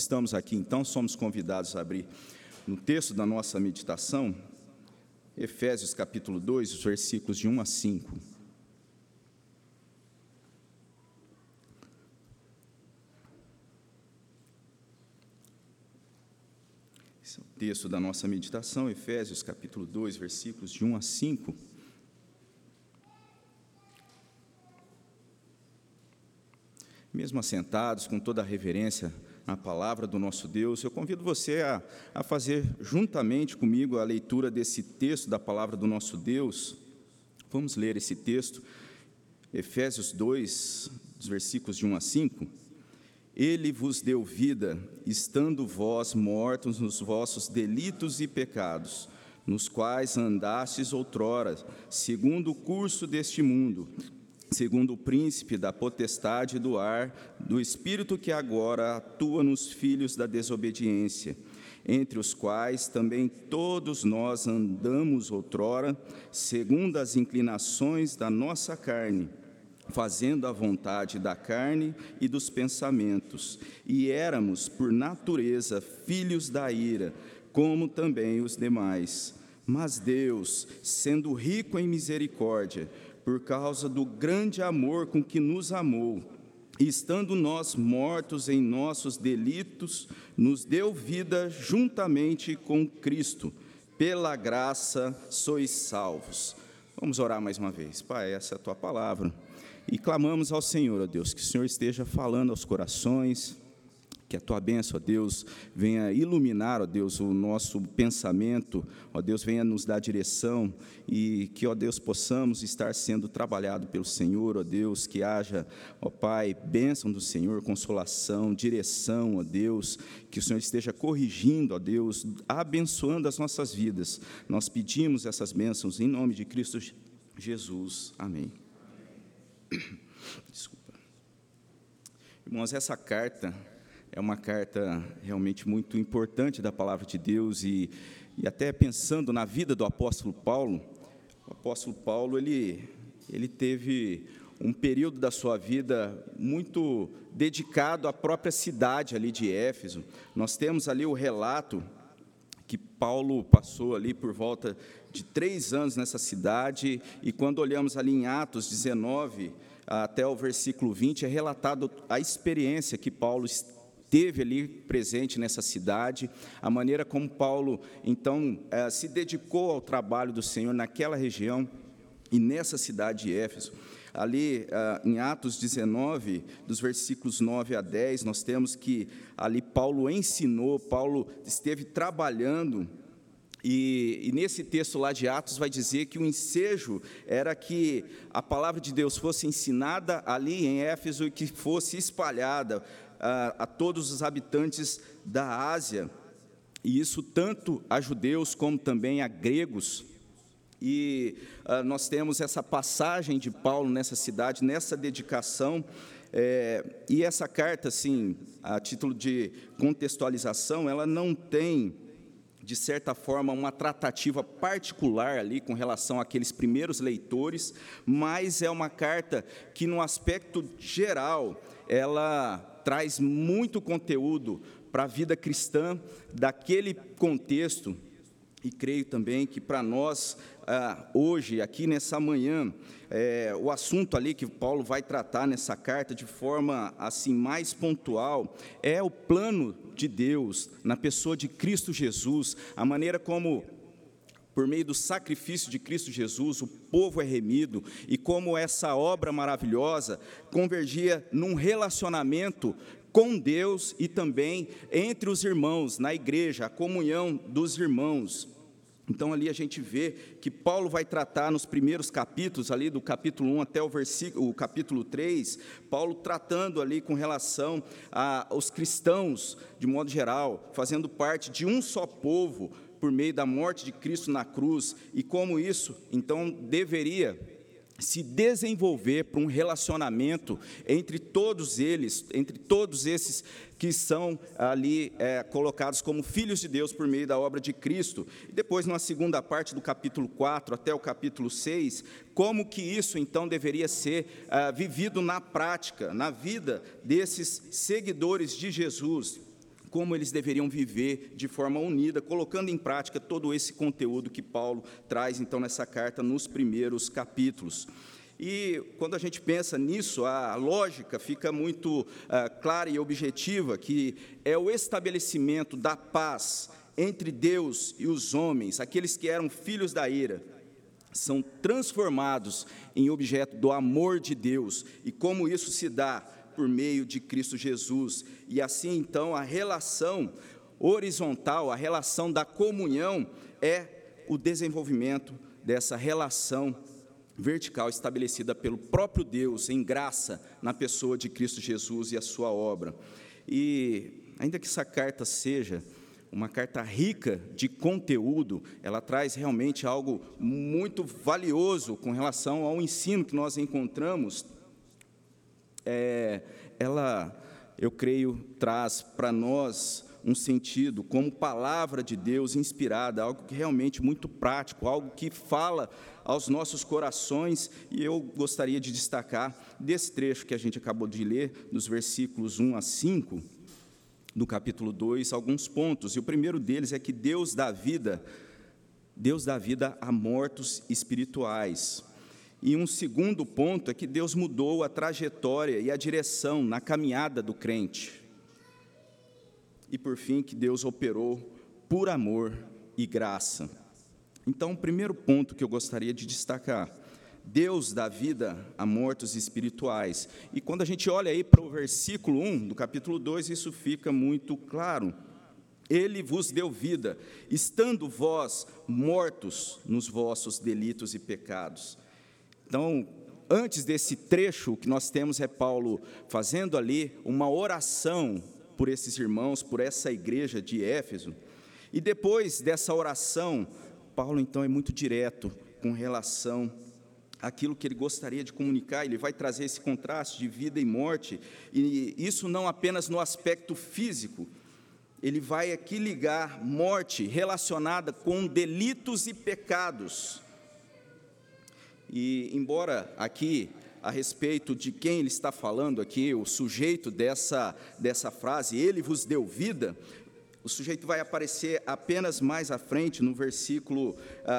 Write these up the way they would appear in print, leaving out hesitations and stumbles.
Estamos aqui, então, somos convidados a abrir no texto da nossa meditação, Efésios capítulo 2, os versículos de 1 a 5. Esse é o texto da nossa meditação, Efésios capítulo 2, versículos de 1 a 5. Mesmo assentados, com toda a reverência à palavra do nosso Deus, eu convido você a fazer juntamente comigo a leitura desse texto da palavra do nosso Deus. Vamos ler esse texto, Efésios 2, dos versículos de 1 a 5. Ele vos deu vida, estando vós mortos nos vossos delitos e pecados, nos quais andastes outrora, segundo o curso deste mundo, segundo o príncipe da potestade do ar, do espírito que agora atua nos filhos da desobediência, entre os quais também todos nós andamos outrora, segundo as inclinações da nossa carne, fazendo a vontade da carne e dos pensamentos, e éramos, por natureza, filhos da ira, como também os demais. Mas Deus, sendo rico em misericórdia, por causa do grande amor com que nos amou, e estando nós mortos em nossos delitos, nos deu vida juntamente com Cristo. Pela graça sois salvos. Vamos orar mais uma vez. Pai, essa é a Tua palavra. E clamamos ao Senhor, ó Deus, que o Senhor esteja falando aos corações, que a Tua bênção, ó Deus, venha iluminar, ó Deus, o nosso pensamento, ó Deus, venha nos dar direção e que, ó Deus, possamos estar sendo trabalhado pelo Senhor, ó Deus, que haja, ó Pai, bênção do Senhor, consolação, direção, ó Deus, que o Senhor esteja corrigindo, ó Deus, abençoando as nossas vidas. Nós pedimos essas bênçãos em nome de Cristo Jesus. Amém. Desculpa. Irmãos, essa carta é uma carta realmente muito importante da palavra de Deus e até pensando na vida do apóstolo Paulo, o apóstolo Paulo, ele teve um período da sua vida muito dedicado à própria cidade ali de Éfeso. Nós temos ali o relato que Paulo passou ali por volta de 3 anos nessa cidade, e quando olhamos ali em Atos 19, até o versículo 20, é relatado a experiência que Paulo teve ali presente nessa cidade, a maneira como Paulo, então, se dedicou ao trabalho do Senhor naquela região e nessa cidade de Éfeso. Ali, em Atos 19, dos versículos 9 a 10, nós temos que ali Paulo ensinou, Paulo esteve trabalhando, e nesse texto lá de Atos vai dizer que o ensejo era que a palavra de Deus fosse ensinada ali em Éfeso e que fosse espalhada a todos os habitantes da Ásia, e isso tanto a judeus como também a gregos. E nós temos essa passagem de Paulo nessa cidade, nessa dedicação, e essa carta, assim, a título de contextualização, ela não tem, de certa forma, uma tratativa particular ali com relação àqueles primeiros leitores, mas é uma carta que, no aspecto geral, ela traz muito conteúdo para a vida cristã daquele contexto, e creio também que para nós, hoje, aqui nessa manhã, o assunto ali que Paulo vai tratar nessa carta de forma assim mais pontual é o plano de Deus na pessoa de Cristo Jesus, a maneira como, por meio do sacrifício de Cristo Jesus, o povo é remido, e como essa obra maravilhosa convergia num relacionamento com Deus e também entre os irmãos, na igreja, a comunhão dos irmãos. Então, ali a gente vê que Paulo vai tratar nos primeiros capítulos, ali do capítulo 1 até o capítulo 3, Paulo tratando ali com relação aos cristãos, de modo geral, fazendo parte de um só povo, por meio da morte de Cristo na cruz, e como isso, então, deveria se desenvolver para um relacionamento entre todos eles, entre todos esses que são ali colocados como filhos de Deus por meio da obra de Cristo. E depois, na segunda parte do capítulo 4 até o capítulo 6, como que isso, então, deveria ser vivido na prática, na vida desses seguidores de Jesus. como eles deveriam viver de forma unida, colocando em prática todo esse conteúdo que Paulo traz, então, nessa carta, nos primeiros capítulos. E, quando a gente pensa nisso, a lógica fica muito clara e objetiva, que é o estabelecimento da paz entre Deus e os homens, aqueles que eram filhos da ira, são transformados em objeto do amor de Deus, e como isso se dá por meio de Cristo Jesus, e assim, então, a relação horizontal, a relação da comunhão, é o desenvolvimento dessa relação vertical estabelecida pelo próprio Deus, em graça, na pessoa de Cristo Jesus e a sua obra. E, ainda que essa carta seja uma carta rica de conteúdo, ela traz realmente algo muito valioso com relação ao ensino que nós encontramos. Ela, eu creio, traz para nós um sentido como palavra de Deus inspirada, algo que realmente muito prático, algo que fala aos nossos corações, e eu gostaria de destacar desse trecho que a gente acabou de ler, dos versículos 1 a 5, do capítulo 2, alguns pontos, e o primeiro deles é que Deus dá vida a mortos espirituais. E um segundo ponto é que Deus mudou a trajetória e a direção na caminhada do crente. E, por fim, que Deus operou por amor e graça. Então, o primeiro ponto que eu gostaria de destacar, Deus dá vida a mortos espirituais. E quando a gente olha aí para o versículo 1 do capítulo 2, isso fica muito claro. Ele vos deu vida, estando vós mortos nos vossos delitos e pecados. Então, antes desse trecho, o que nós temos é Paulo fazendo ali uma oração por esses irmãos, por essa igreja de Éfeso. E depois dessa oração, Paulo, então, é muito direto com relação àquilo que ele gostaria de comunicar. Ele vai trazer esse contraste de vida e morte, e isso não apenas no aspecto físico. Ele vai aqui ligar morte relacionada com delitos e pecados. E, embora aqui, a respeito de quem ele está falando aqui, o sujeito dessa frase, ele vos deu vida, o sujeito vai aparecer apenas mais à frente, no versículo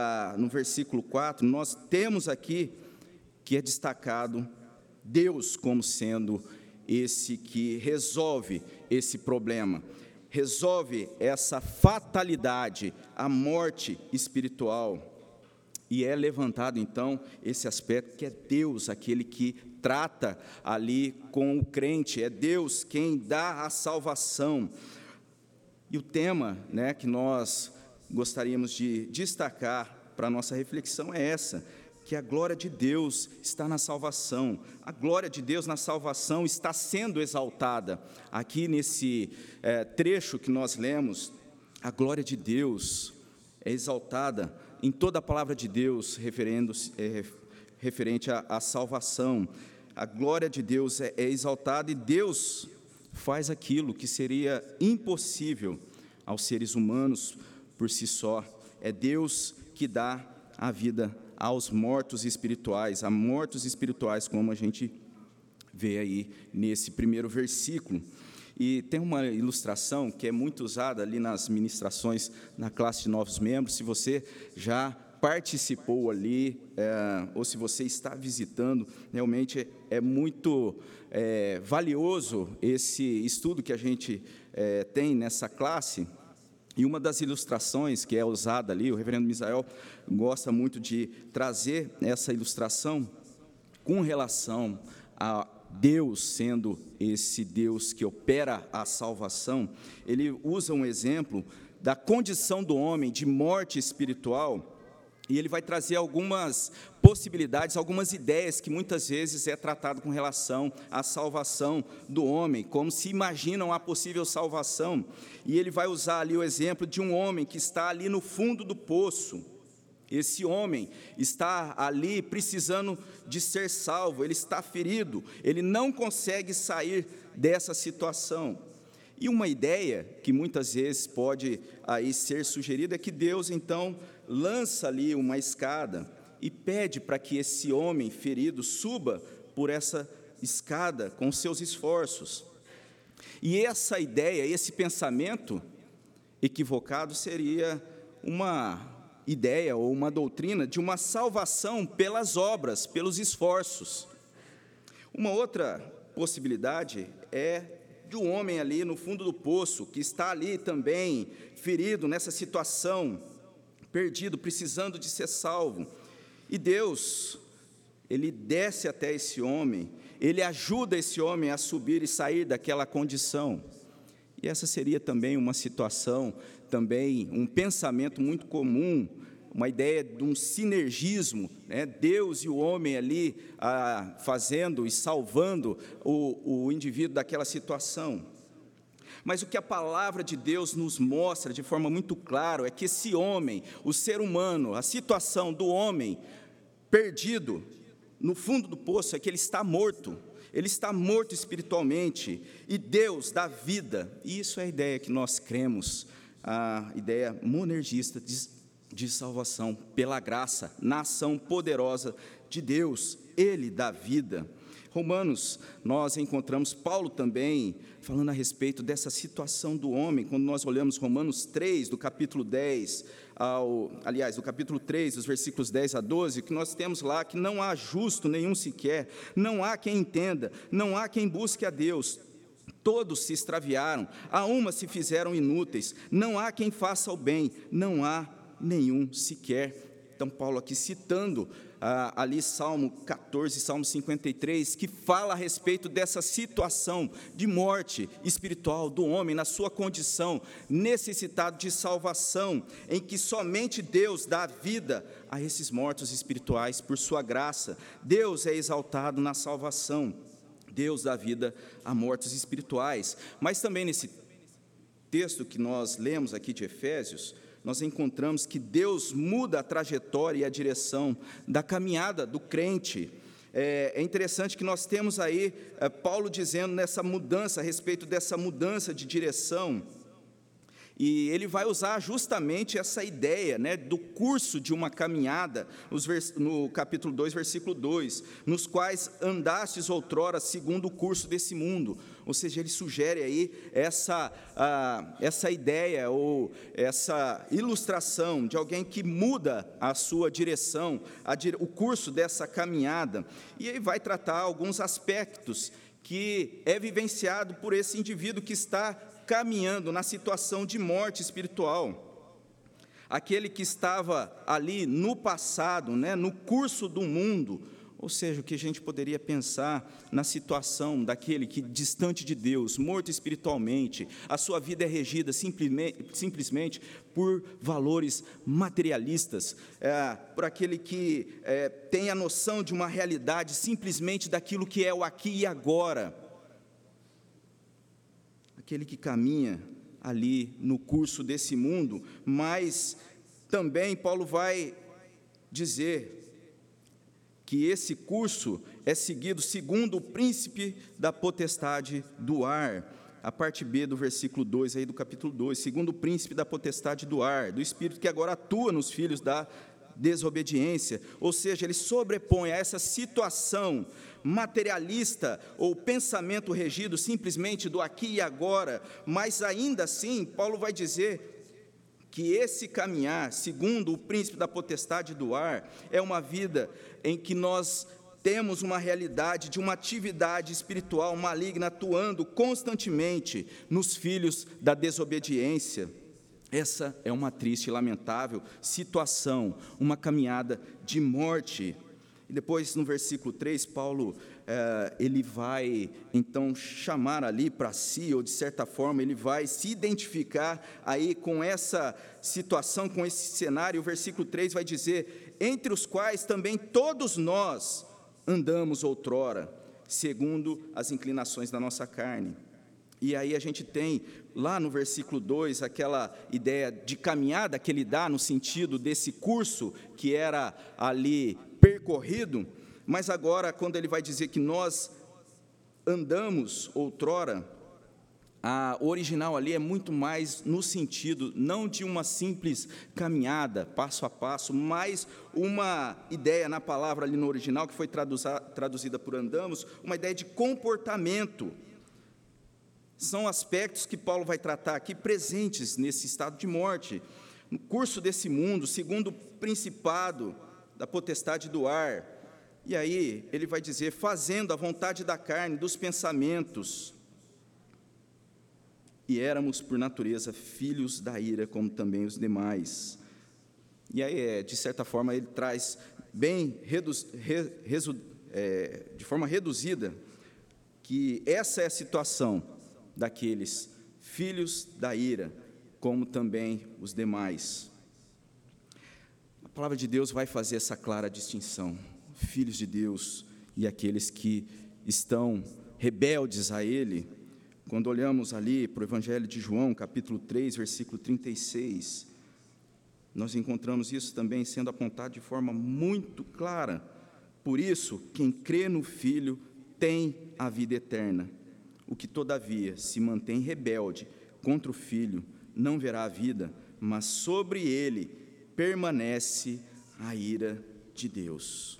4, nós temos aqui que é destacado Deus como sendo esse que resolve esse problema, resolve essa fatalidade, a morte espiritual. E é levantado, então, esse aspecto que é Deus, aquele que trata ali com o crente, é Deus quem dá a salvação. E o tema, que nós gostaríamos de destacar para a nossa reflexão é essa, que a glória de Deus está na salvação. A glória de Deus na salvação está sendo exaltada. Aqui nesse trecho que nós lemos, a glória de Deus é exaltada em toda a palavra de Deus referente à salvação. A glória de Deus é exaltada e Deus faz aquilo que seria impossível aos seres humanos por si só. É Deus que dá a vida aos mortos espirituais, a mortos espirituais, como a gente vê aí nesse primeiro versículo. E tem uma ilustração que é muito usada ali nas ministrações na classe de novos membros. Se você já participou ali, ou se você está visitando, realmente é muito valioso esse estudo que a gente tem nessa classe. E uma das ilustrações que é usada ali, o reverendo Misael gosta muito de trazer essa ilustração com relação a Deus sendo esse Deus que opera a salvação. Ele usa um exemplo da condição do homem de morte espiritual, e ele vai trazer algumas possibilidades, algumas ideias que muitas vezes é tratado com relação à salvação do homem, como se imaginam a possível salvação. E ele vai usar ali o exemplo de um homem que está ali no fundo do poço. Esse homem está ali precisando de ser salvo, ele está ferido, ele não consegue sair dessa situação. E uma ideia que muitas vezes pode aí ser sugerida é que Deus, então, lança ali uma escada e pede para que esse homem ferido suba por essa escada com seus esforços. E essa ideia, esse pensamento equivocado seria uma ideia ou uma doutrina de uma salvação pelas obras, pelos esforços. Uma outra possibilidade é de um homem ali no fundo do poço, que está ali também ferido nessa situação, perdido, precisando de ser salvo. E Deus, Ele desce até esse homem, Ele ajuda esse homem a subir e sair daquela condição. E essa seria também uma situação, também um pensamento muito comum, uma ideia de um sinergismo, né? Deus e o homem ali fazendo e salvando o indivíduo daquela situação. Mas o que a palavra de Deus nos mostra de forma muito clara é que esse homem, o ser humano, a situação do homem perdido no fundo do poço é que ele está morto espiritualmente, e Deus dá vida, e isso é a ideia que nós cremos, a ideia monergista de salvação pela graça, na ação poderosa de Deus, Ele dá vida. Romanos, nós encontramos Paulo também falando a respeito dessa situação do homem, quando nós olhamos Romanos 3, do capítulo 10, do capítulo 3, dos versículos 10 a 12, que nós temos lá que não há justo nenhum sequer, não há quem entenda, não há quem busque a Deus, todos se extraviaram, a uma se fizeram inúteis, não há quem faça o bem, não há nenhum sequer. Então, Paulo aqui citando ali Salmo 14, Salmo 53, que fala a respeito dessa situação de morte espiritual do homem, na sua condição, necessitado de salvação, em que somente Deus dá vida a esses mortos espirituais por sua graça. Deus é exaltado na salvação, Deus dá vida a mortos espirituais. Mas também nesse texto que nós lemos aqui de Efésios, nós encontramos que Deus muda a trajetória e a direção da caminhada do crente. É interessante que nós temos aí Paulo dizendo nessa mudança, a respeito dessa mudança de direção, e ele vai usar justamente essa ideia, né, do curso de uma caminhada, no capítulo 2, versículo 2, nos quais andastes outrora segundo o curso desse mundo. Ou seja, ele sugere aí essa ideia ou essa ilustração de alguém que muda a sua direção, o curso dessa caminhada, e ele vai tratar alguns aspectos que é vivenciado por esse indivíduo que está caminhando na situação de morte espiritual. Aquele que estava ali no passado, né, no curso do mundo, ou seja, o que a gente poderia pensar na situação daquele que, distante de Deus, morto espiritualmente, a sua vida é regida simplesmente por valores materialistas, por aquele que tem a noção de uma realidade simplesmente daquilo que é o aqui e agora. Aquele que caminha ali no curso desse mundo, mas também Paulo vai dizer que esse curso é seguido segundo o príncipe da potestade do ar, a parte B do versículo 2, aí do capítulo 2, segundo o príncipe da potestade do ar, do espírito que agora atua nos filhos da desobediência, ou seja, ele sobrepõe a essa situação materialista ou pensamento regido simplesmente do aqui e agora, mas ainda assim, Paulo vai dizer que esse caminhar, segundo o príncipe da potestade do ar, é uma vida em que nós temos uma realidade de uma atividade espiritual maligna atuando constantemente nos filhos da desobediência. Essa é uma triste e lamentável situação, uma caminhada de morte. E depois, no versículo 3, Paulo, ele vai, então, chamar ali para si, ou de certa forma, ele vai se identificar aí com essa situação, com esse cenário. O versículo 3 vai dizer, entre os quais também todos nós andamos outrora, segundo as inclinações da nossa carne. E aí a gente tem, lá no versículo 2, aquela ideia de caminhada que ele dá no sentido desse curso que era ali percorrido, mas agora, quando ele vai dizer que nós andamos outrora, o original ali é muito mais no sentido, não de uma simples caminhada, passo a passo, mas uma ideia na palavra ali no original, que foi traduzida por andamos, uma ideia de comportamento, São aspectos que Paulo vai tratar aqui presentes nesse estado de morte, no curso desse mundo, segundo o principado da potestade do ar. E aí ele vai dizer, fazendo a vontade da carne, dos pensamentos. E éramos, por natureza, filhos da ira, como também os demais. E aí, de certa forma, ele traz bem, de forma reduzida, que essa é a situação daqueles filhos da ira, como também os demais. A palavra de Deus vai fazer essa clara distinção, filhos de Deus e aqueles que estão rebeldes a Ele. Quando olhamos ali para o Evangelho de João, capítulo 3, versículo 36, nós encontramos isso também sendo apontado de forma muito clara. Por isso, quem crê no Filho tem a vida eterna. O que, todavia, se mantém rebelde contra o Filho, não verá a vida, mas sobre ele permanece a ira de Deus.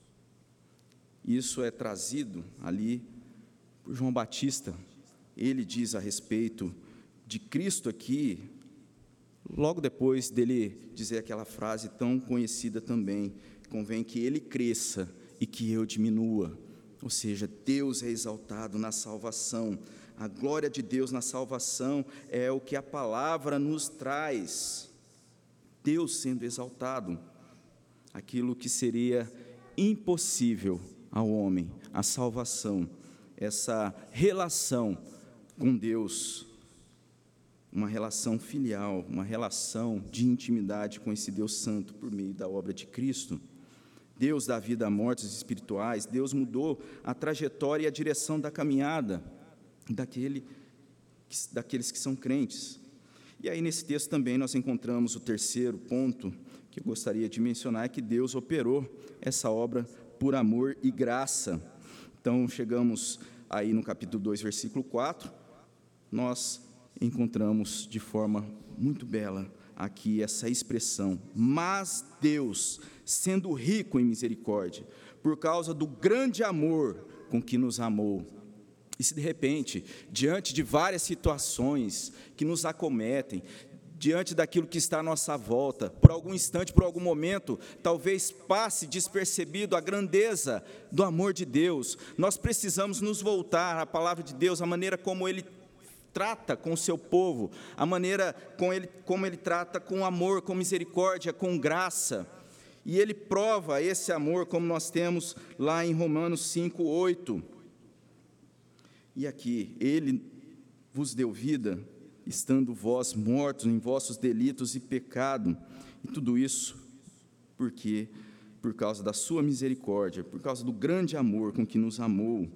Isso é trazido ali por João Batista. Ele diz a respeito de Cristo aqui, logo depois dele dizer aquela frase tão conhecida também, convém que ele cresça e que eu diminua. Ou seja, Deus é exaltado na salvação, a glória de Deus na salvação é o que a palavra nos traz, Deus sendo exaltado, aquilo que seria impossível ao homem, a salvação, essa relação com Deus, uma relação filial, uma relação de intimidade com esse Deus santo por meio da obra de Cristo. Deus dá vida a mortos espirituais, Deus mudou a trajetória e a direção da caminhada daqueles que são crentes. E aí nesse texto também nós encontramos o terceiro ponto que eu gostaria de mencionar, é que Deus operou essa obra por amor e graça. Então chegamos aí no capítulo 2, versículo 4, nós encontramos de forma muito bela aqui essa expressão, mas Deus, sendo rico em misericórdia, por causa do grande amor com que nos amou. E se de repente, diante de várias situações que nos acometem, diante daquilo que está à nossa volta, por algum instante, por algum momento, talvez passe despercebido a grandeza do amor de Deus, nós precisamos nos voltar à palavra de Deus, a maneira como Ele trata com o seu povo, a maneira como ele trata com amor, com misericórdia, com graça. E ele prova esse amor, como nós temos lá em Romanos 5:8. E aqui, ele vos deu vida, estando vós mortos em vossos delitos e pecado. E tudo isso porque, por causa da sua misericórdia, por causa do grande amor com que nos amou.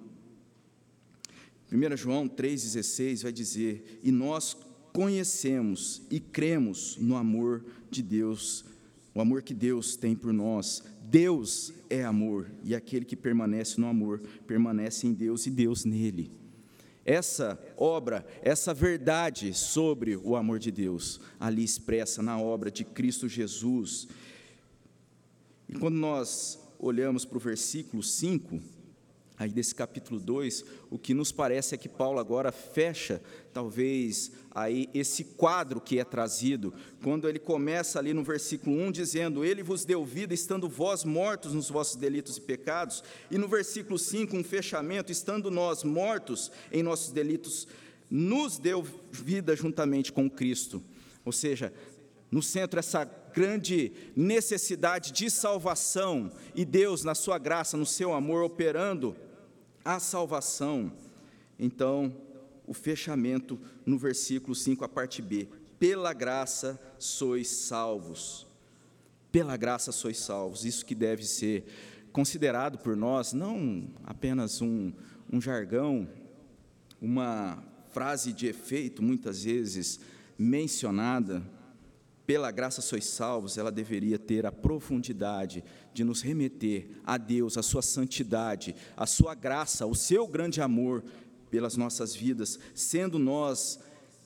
1 João 3,16 vai dizer, e nós conhecemos e cremos no amor de Deus, o amor que Deus tem por nós. Deus é amor, e aquele que permanece no amor, permanece em Deus e Deus nele. Essa obra, essa verdade sobre o amor de Deus, ali expressa na obra de Cristo Jesus. E quando nós olhamos para o versículo 5, aí desse capítulo 2, o que nos parece é que Paulo agora fecha, talvez, aí esse quadro que é trazido, quando ele começa ali no versículo 1, dizendo, ele vos deu vida, estando vós mortos nos vossos delitos e pecados, e no versículo 5, um fechamento, estando nós mortos em nossos delitos, nos deu vida juntamente com Cristo. Ou seja, no centro essa grande necessidade de salvação, e Deus, na sua graça, no seu amor, operando a salvação. Então, o fechamento no versículo 5, a parte B, pela graça sois salvos. Pela graça sois salvos, isso que deve ser considerado por nós, não apenas um jargão, uma frase de efeito, muitas vezes mencionada. Pela graça sois salvos, ela deveria ter a profundidade de nos remeter a Deus, a sua santidade, a sua graça, o seu grande amor pelas nossas vidas, sendo nós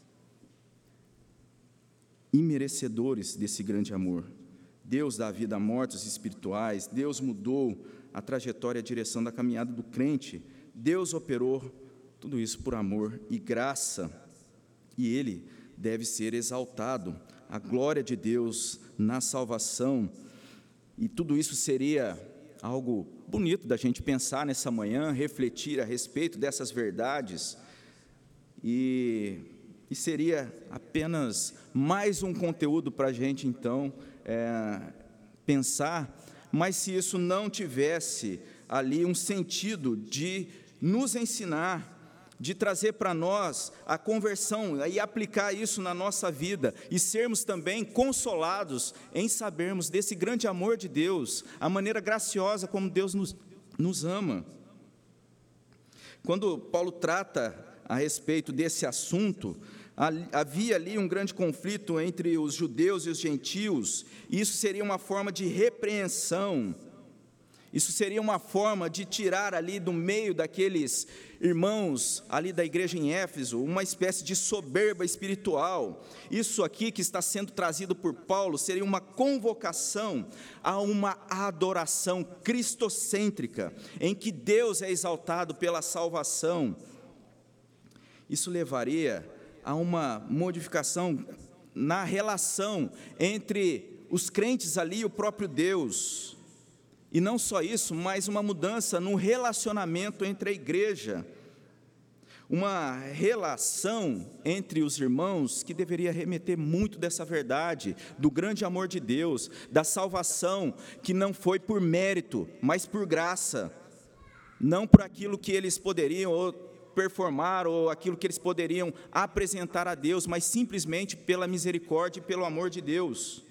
imerecedores desse grande amor. Deus dá vida a mortos espirituais, Deus mudou a trajetória e a direção da caminhada do crente, Deus operou Tudo isso por amor e graça, e Ele deve ser exaltado, a glória de Deus na salvação, e tudo isso seria algo bonito da gente pensar nessa manhã, refletir a respeito dessas verdades, e seria apenas mais um conteúdo para a gente, então, pensar, mas se isso não tivesse ali um sentido de nos ensinar, de trazer para nós a conversão e aplicar isso na nossa vida, e sermos também consolados em sabermos desse grande amor de Deus, a maneira graciosa como Deus nos ama. Quando Paulo trata a respeito desse assunto, havia ali um grande conflito entre os judeus e os gentios, e isso seria uma forma de repreensão, isso seria uma forma de tirar ali do meio daqueles irmãos ali da igreja em Éfeso, uma espécie de soberba espiritual. Isso aqui que está sendo trazido por Paulo seria uma convocação a uma adoração cristocêntrica, em que Deus é exaltado pela salvação. Isso levaria a uma modificação na relação entre os crentes ali e o próprio Deus. E não só isso, mas uma mudança no relacionamento entre a igreja. Uma relação entre os irmãos que deveria remeter muito dessa verdade, do grande amor de Deus, da salvação que não foi por mérito, mas por graça. Não por aquilo que eles poderiam performar ou aquilo que eles poderiam apresentar a Deus, mas simplesmente pela misericórdia e pelo amor de Deus.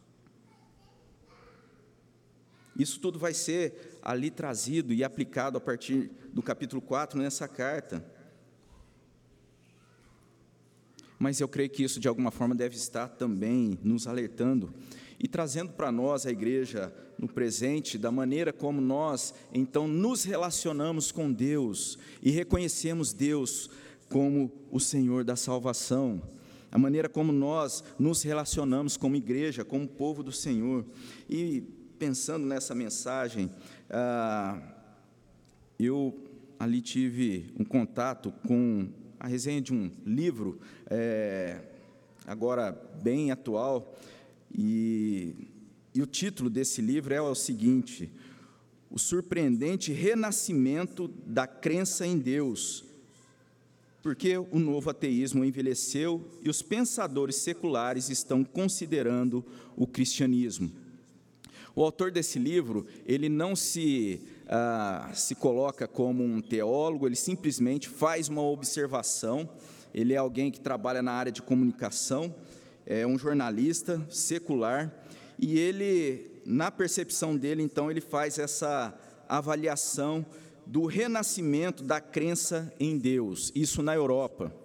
Isso tudo vai ser ali trazido e aplicado a partir do capítulo 4 nessa carta. Mas eu creio que isso de alguma forma deve estar também nos alertando e trazendo para nós, a igreja, no presente, da maneira como nós, então, nos relacionamos com Deus e reconhecemos Deus como o Senhor da salvação, a maneira como nós nos relacionamos como igreja, como povo do Senhor. E pensando nessa mensagem, eu ali tive um contato com a resenha de um livro, agora bem atual, e o título desse livro é o seguinte: O Surpreendente Renascimento da Crença em Deus, porque o novo ateísmo envelheceu e os pensadores seculares estão considerando o cristianismo. O autor desse livro, ele não se coloca como um teólogo, ele simplesmente faz uma observação. Ele é alguém que trabalha na área de comunicação, é um jornalista secular, e ele, na percepção dele, então, ele faz essa avaliação do renascimento da crença em Deus, isso na Europa.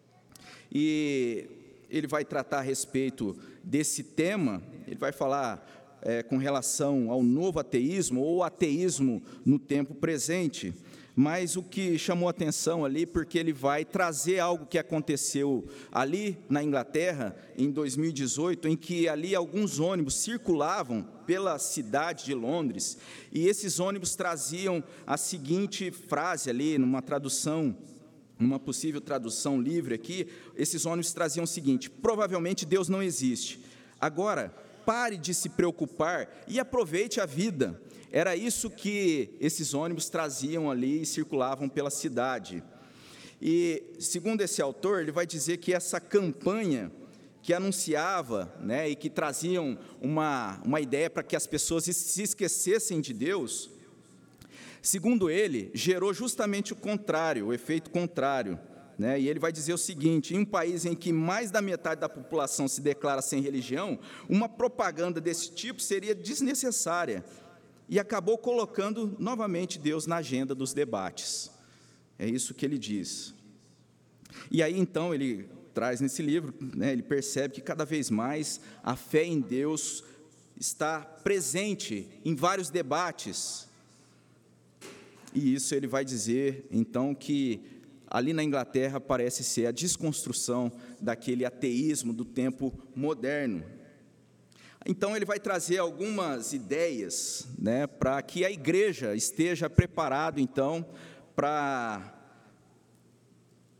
E ele vai tratar a respeito desse tema, ele vai falar com relação ao novo ateísmo, ou ateísmo no tempo presente, mas o que chamou a atenção ali, porque ele vai trazer algo que aconteceu ali na Inglaterra, em 2018, em que ali alguns ônibus circulavam pela cidade de Londres, e esses ônibus traziam a seguinte frase ali, numa tradução, uma possível tradução livre aqui, esses ônibus traziam o seguinte: provavelmente Deus não existe. Agora, pare de se preocupar e aproveite a vida. Era isso que esses ônibus traziam ali e circulavam pela cidade. E, segundo esse autor, ele vai dizer que essa campanha que anunciava, e que traziam uma ideia para que as pessoas se esquecessem de Deus, segundo ele, gerou justamente o contrário, o efeito contrário. E ele vai dizer o seguinte: em um país em que mais da metade da população se declara sem religião, uma propaganda desse tipo seria desnecessária, e acabou colocando novamente Deus na agenda dos debates. É isso que ele diz. E aí, então, ele traz nesse livro, ele percebe que cada vez mais a fé em Deus está presente em vários debates, e isso ele vai dizer, então, que ali na Inglaterra parece ser a desconstrução daquele ateísmo do tempo moderno. Então, ele vai trazer algumas ideias, para que a igreja esteja preparada, então, para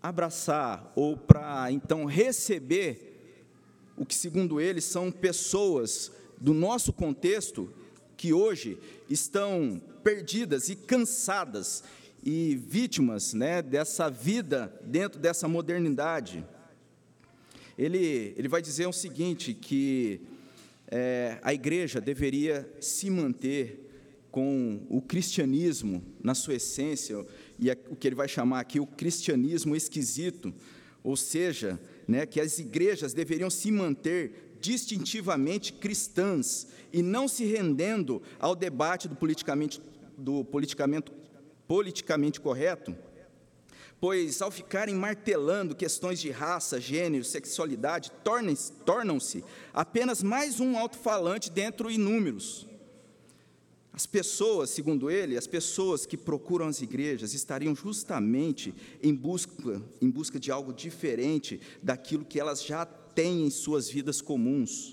abraçar ou para, então, receber o que, segundo eles, são pessoas do nosso contexto que hoje estão perdidas e cansadas e vítimas, né, dessa vida dentro dessa modernidade. Ele vai dizer o seguinte, que a igreja deveria se manter com o cristianismo na sua essência, e o que ele vai chamar aqui o cristianismo esquisito, ou seja, né, que as igrejas deveriam se manter distintivamente cristãs e não se rendendo ao debate do politicamente correto, pois, ao ficarem martelando questões de raça, gênero, sexualidade, tornam-se apenas mais um alto-falante dentre inúmeros. As pessoas, segundo ele, as pessoas que procuram as igrejas estariam justamente em busca de algo diferente daquilo que elas já têm em suas vidas comuns.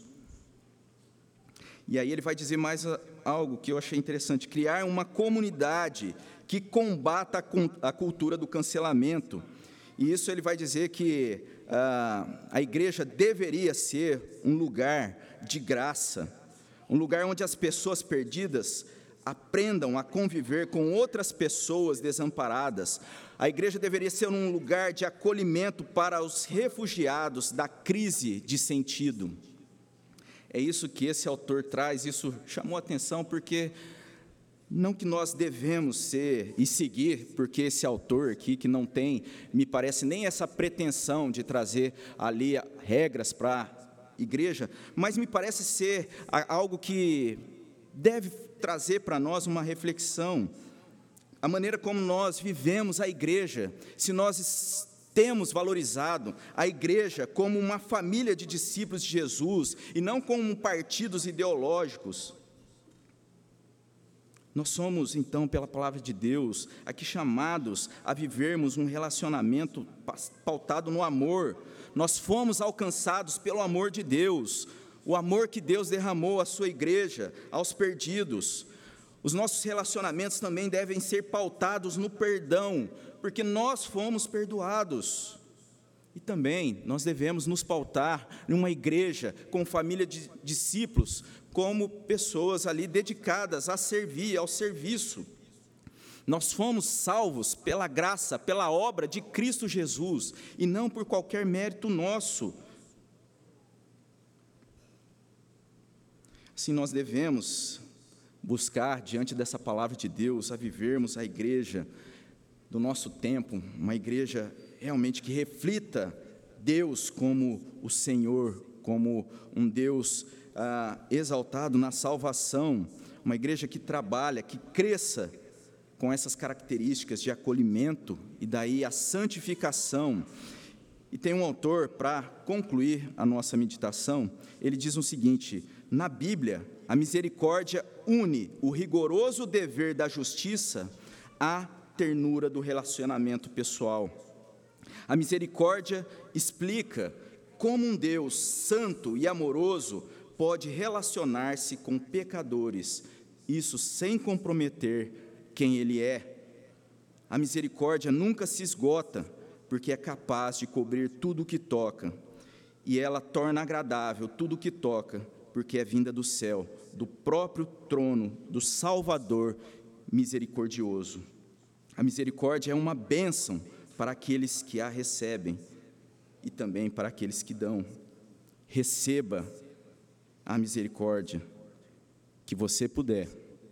E aí ele vai dizer mais algo que eu achei interessante: criar uma comunidade que combata a cultura do cancelamento. E isso ele vai dizer que a igreja deveria ser um lugar de graça, um lugar onde as pessoas perdidas aprendam a conviver com outras pessoas desamparadas. A igreja deveria ser um lugar de acolhimento para os refugiados da crise de sentido. É isso que esse autor traz. Isso chamou a atenção porque não que nós devemos ser e seguir, porque esse autor aqui, que não tem, me parece, nem essa pretensão de trazer ali regras para a igreja, mas me parece ser algo que deve trazer para nós uma reflexão, a maneira como nós vivemos a igreja, se nós temos valorizado a igreja como uma família de discípulos de Jesus, e não como partidos ideológicos. Nós somos, então, pela palavra de Deus, aqui chamados a vivermos um relacionamento pautado no amor. Nós fomos alcançados pelo amor de Deus, o amor que Deus derramou à sua igreja, aos perdidos. Os nossos relacionamentos também devem ser pautados no perdão, porque nós fomos perdoados. E também nós devemos nos pautar em uma igreja com família de discípulos, como pessoas ali dedicadas a servir, ao serviço. Nós fomos salvos pela graça, pela obra de Cristo Jesus, e não por qualquer mérito nosso. Assim, nós devemos buscar, diante dessa palavra de Deus, a vivermos a igreja do nosso tempo, uma igreja realmente que reflita Deus como o Senhor, como um Deus exaltado na salvação, uma igreja que trabalha, que cresça com essas características de acolhimento e daí a santificação. E tem um autor, para concluir a nossa meditação, ele diz o seguinte: na Bíblia, a misericórdia une o rigoroso dever da justiça à ternura do relacionamento pessoal. A misericórdia explica como um Deus santo e amoroso pode relacionar-se com pecadores, isso sem comprometer quem Ele é. A misericórdia nunca se esgota, porque é capaz de cobrir tudo o que toca, e ela torna agradável tudo o que toca, porque é vinda do céu, do próprio trono do Salvador misericordioso. A misericórdia é uma bênção para aqueles que a recebem e também para aqueles que dão. Receba a misericórdia que você puder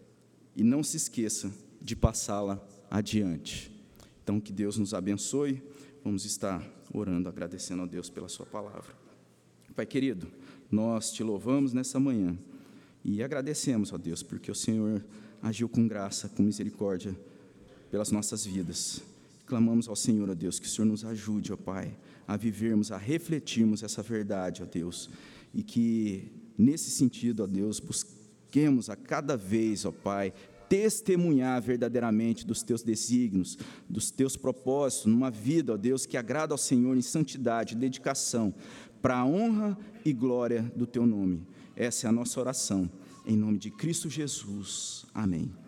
e não se esqueça de passá-la adiante. Então, que Deus nos abençoe. Vamos estar orando, agradecendo a Deus pela sua palavra. Pai querido, nós te louvamos nessa manhã e agradecemos, ó Deus, porque o Senhor agiu com graça, com misericórdia pelas nossas vidas. Clamamos ao Senhor, ó Deus, que o Senhor nos ajude, ó Pai, a vivermos, a refletirmos essa verdade, ó Deus, e que, nesse sentido, ó Deus, busquemos a cada vez, ó Pai, testemunhar verdadeiramente dos teus desígnios, dos teus propósitos, numa vida, ó Deus, que agrada ao Senhor em santidade, dedicação, para a honra e glória do teu nome. Essa é a nossa oração, em nome de Cristo Jesus. Amém.